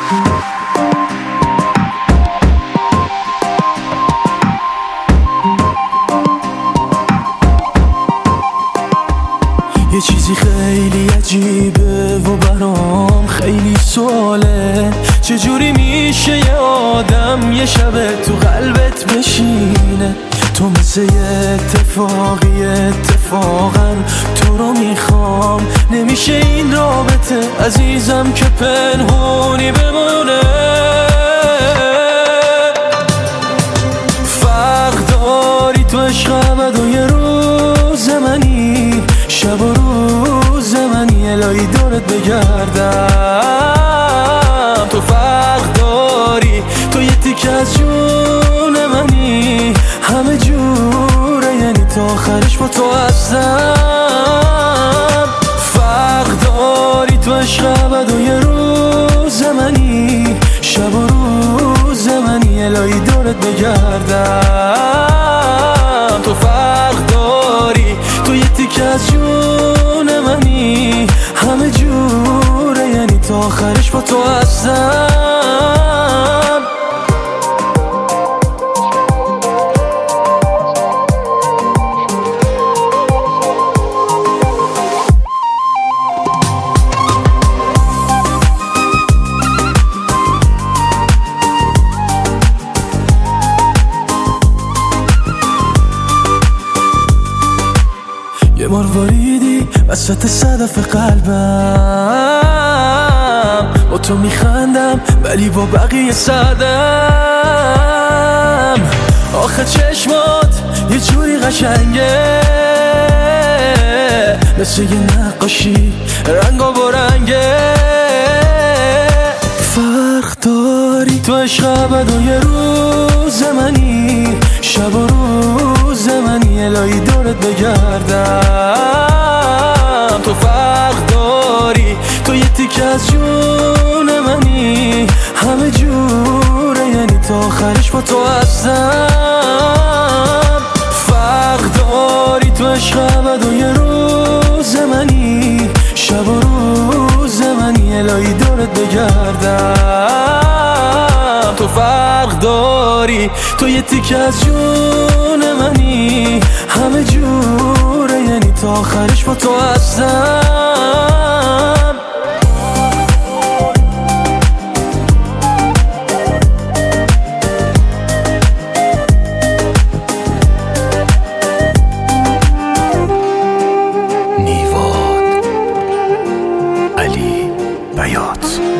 یه چیزی خیلی عجیبه و برام خیلی سواله، چجوری میشه یه آدم یه شب تو قلبت بشینه؟ تو مثل یه اتفاقی، اتفاقا تو رو میخوام، نمیشه این رابطه عزیزم که پنهونی بمونه. فرق داری تو عشق ابد و یه روز منی، شب و روز منی، الهی دورت بگردم. تو فرق داری، تو یه تیکه از جون منی، همه جوره، یعنی تا آخرش با تو هستم. فرق داری تو عشق ابد و یه روز منی، شب و روز منی، الهی دورت بگردم. تو فرق داری، تو یه تیکه از جون منی، همه جوره، یعنی تا آخرش با تو هستم. یه مارواریدی وسط صدف قلبم، با تو میخندم ولی با بقیه سردم. آخه چشمات یه جوری قشنگه، مثل یه نقاشی رنگا با رنگه. فرق داری تو عشق ابد و یه روز منی، شب و روز منی، الهی دورت بگردم. تو فرق داری، تو یه تیکه از جون منی، همه جوره، یعنی تا آخرش با تو هستم. فرق داری تو عشق ابد و یه روز منی، شب و روز منی، الهی دورت بگردم. تو فرق داری، تو یه تیکه از جون منی، همه جوره، یعنی تا آخرش با تو هستم. نیواد علی بیات.